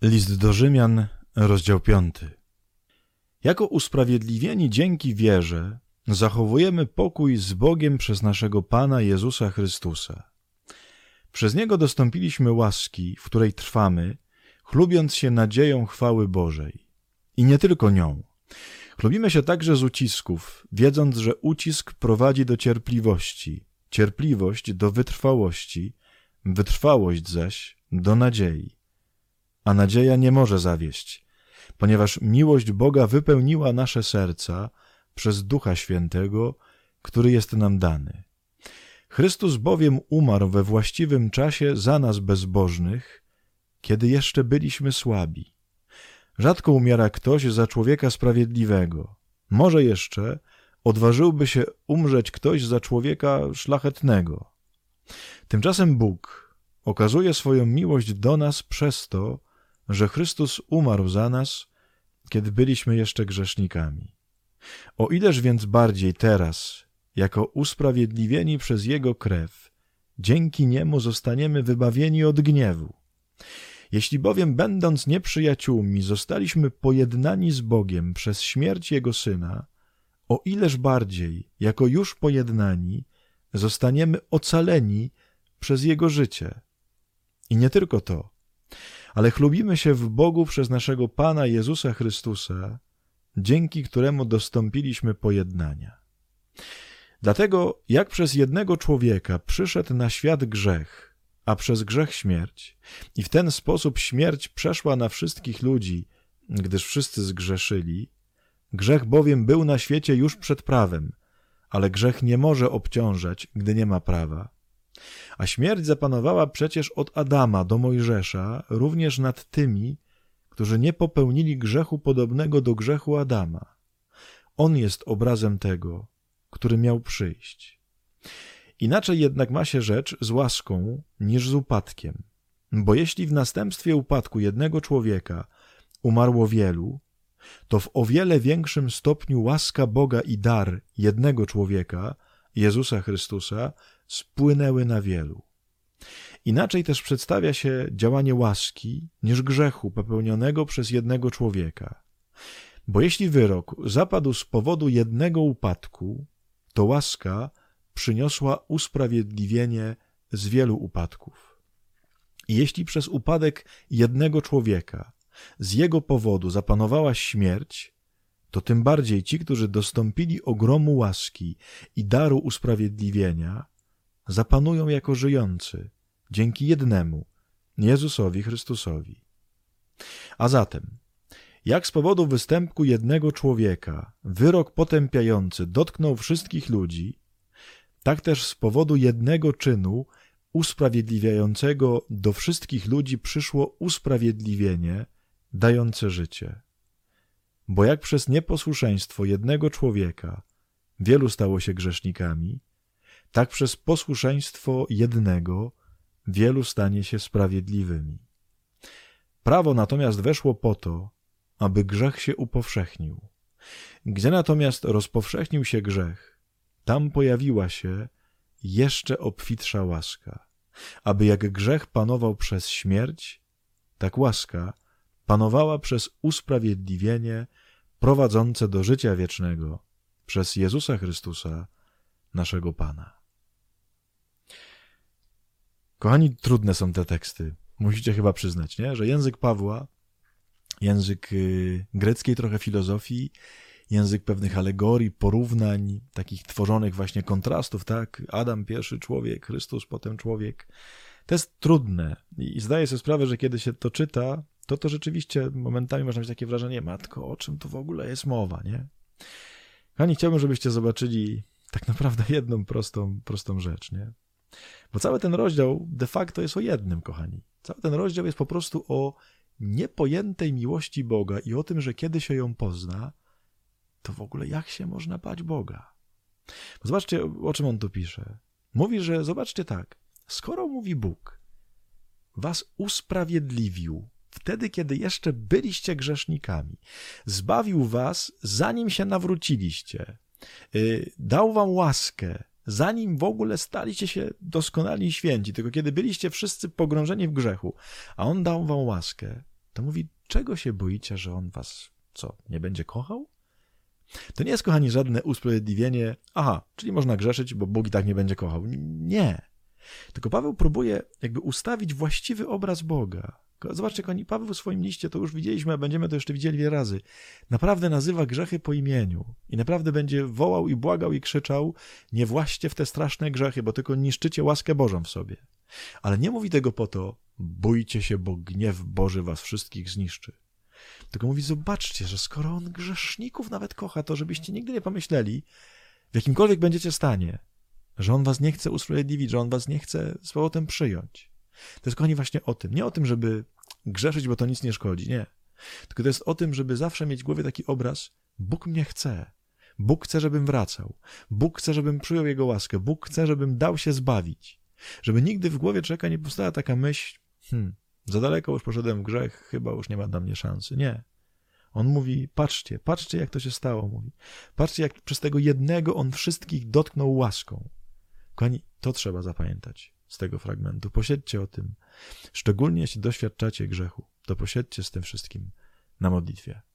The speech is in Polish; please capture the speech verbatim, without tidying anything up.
List do Rzymian, rozdział piąty. Jako usprawiedliwieni dzięki wierze zachowujemy pokój z Bogiem przez naszego Pana Jezusa Chrystusa. Przez Niego dostąpiliśmy łaski, w której trwamy, chlubiąc się nadzieją chwały Bożej. I nie tylko nią. Chlubimy się także z ucisków, wiedząc, że ucisk prowadzi do cierpliwości, cierpliwość do wytrwałości, wytrwałość zaś do nadziei. A nadzieja nie może zawieść, ponieważ miłość Boga wypełniła nasze serca przez Ducha Świętego, który jest nam dany. Chrystus bowiem umarł we właściwym czasie za nas bezbożnych, kiedy jeszcze byliśmy słabi. Rzadko umiera ktoś za człowieka sprawiedliwego. Może jeszcze odważyłby się umrzeć ktoś za człowieka szlachetnego. Tymczasem Bóg okazuje swoją miłość do nas przez to, że Chrystus umarł za nas, kiedy byliśmy jeszcze grzesznikami. O ileż więc bardziej teraz, jako usprawiedliwieni przez Jego krew, dzięki Niemu zostaniemy wybawieni od gniewu. Jeśli bowiem, będąc nieprzyjaciółmi, zostaliśmy pojednani z Bogiem przez śmierć Jego Syna, o ileż bardziej, jako już pojednani, zostaniemy ocaleni przez Jego życie. I nie tylko to, ale chlubimy się w Bogu przez naszego Pana Jezusa Chrystusa, dzięki któremu dostąpiliśmy pojednania. Dlatego, jak przez jednego człowieka przyszedł na świat grzech, a przez grzech śmierć, i w ten sposób śmierć przeszła na wszystkich ludzi, gdyż wszyscy zgrzeszyli, grzech bowiem był na świecie już przed prawem, ale grzech nie może obciążać, gdy nie ma prawa. A śmierć zapanowała przecież od Adama do Mojżesza również nad tymi, którzy nie popełnili grzechu podobnego do grzechu Adama. On jest obrazem tego, który miał przyjść. Inaczej jednak ma się rzecz z łaską niż z upadkiem. Bo jeśli w następstwie upadku jednego człowieka umarło wielu, to w o wiele większym stopniu łaska Boga i dar jednego człowieka, Jezusa Chrystusa, spłynęły na wielu. Inaczej też przedstawia się działanie łaski niż grzechu popełnionego przez jednego człowieka. Bo jeśli wyrok zapadł z powodu jednego upadku, to łaska przyniosła usprawiedliwienie z wielu upadków. I jeśli przez upadek jednego człowieka z jego powodu zapanowała śmierć, to tym bardziej ci, którzy dostąpili ogromu łaski i daru usprawiedliwienia, zapanują jako żyjący dzięki jednemu, Jezusowi Chrystusowi. A zatem, jak z powodu występku jednego człowieka wyrok potępiający dotknął wszystkich ludzi, tak też z powodu jednego czynu usprawiedliwiającego do wszystkich ludzi przyszło usprawiedliwienie dające życie. Bo jak przez nieposłuszeństwo jednego człowieka wielu stało się grzesznikami, tak przez posłuszeństwo jednego wielu stanie się sprawiedliwymi. Prawo natomiast weszło po to, aby grzech się upowszechnił. Gdzie natomiast rozpowszechnił się grzech, tam pojawiła się jeszcze obfitsza łaska, aby jak grzech panował przez śmierć, tak łaska panowała przez usprawiedliwienie prowadzące do życia wiecznego przez Jezusa Chrystusa, naszego Pana. Kochani, trudne są te teksty. Musicie chyba przyznać, nie? Że język Pawła, język y, greckiej trochę filozofii, język pewnych alegorii, porównań, takich tworzonych właśnie kontrastów, tak? Adam pierwszy człowiek, Chrystus potem człowiek. To jest trudne i zdaję sobie sprawę, że kiedy się to czyta, to to rzeczywiście momentami można mieć takie wrażenie, matko, o czym tu w ogóle jest mowa, nie? Kochani, chciałbym, żebyście zobaczyli tak naprawdę jedną prostą, prostą rzecz, nie? Bo cały ten rozdział de facto jest o jednym, kochani. Cały ten rozdział jest po prostu o niepojętej miłości Boga i o tym, że kiedy się ją pozna, to w ogóle jak się można bać Boga? Bo zobaczcie, o czym on tu pisze. Mówi, że zobaczcie tak, skoro mówi Bóg, was usprawiedliwił wtedy, kiedy jeszcze byliście grzesznikami, zbawił was, zanim się nawróciliście, dał wam łaskę, zanim w ogóle staliście się doskonali i święci, tylko kiedy byliście wszyscy pogrążeni w grzechu, a On dał wam łaskę, to mówi, czego się boicie, że on was, co, nie będzie kochał? To nie jest, kochani, żadne usprawiedliwienie, aha, czyli można grzeszyć, bo Bóg i tak nie będzie kochał. Nie. Tylko Paweł próbuje jakby ustawić właściwy obraz Boga. Zobaczcie, kochani, Paweł w swoim liście, to już widzieliśmy, a będziemy to jeszcze widzieli wiele razy, naprawdę nazywa grzechy po imieniu i naprawdę będzie wołał i błagał i krzyczał, nie właście w te straszne grzechy, bo tylko niszczycie łaskę Bożą w sobie. Ale nie mówi tego po to, bójcie się, bo gniew Boży was wszystkich zniszczy. Tylko mówi, zobaczcie, że skoro on grzeszników nawet kocha, to żebyście nigdy nie pomyśleli, w jakimkolwiek będziecie stanie, że on was nie chce usprawiedliwić, że on was nie chce z powrotem przyjąć. To jest, kochani, właśnie o tym. Nie o tym, żeby grzeszyć, bo to nic nie szkodzi, nie. Tylko to jest o tym, żeby zawsze mieć w głowie taki obraz, Bóg mnie chce. Bóg chce, żebym wracał. Bóg chce, żebym przyjął Jego łaskę. Bóg chce, żebym dał się zbawić. Żeby nigdy w głowie człowieka nie powstała taka myśl, hmm, za daleko już poszedłem w grzech, chyba już nie ma dla mnie szansy. Nie. On mówi, patrzcie, patrzcie, jak to się stało, mówi. Patrzcie, jak przez tego jednego on wszystkich dotknął łaską. Kochani, to trzeba zapamiętać z tego fragmentu. Posiedźcie o tym. Szczególnie jeśli doświadczacie grzechu, to posiedźcie z tym wszystkim na modlitwie.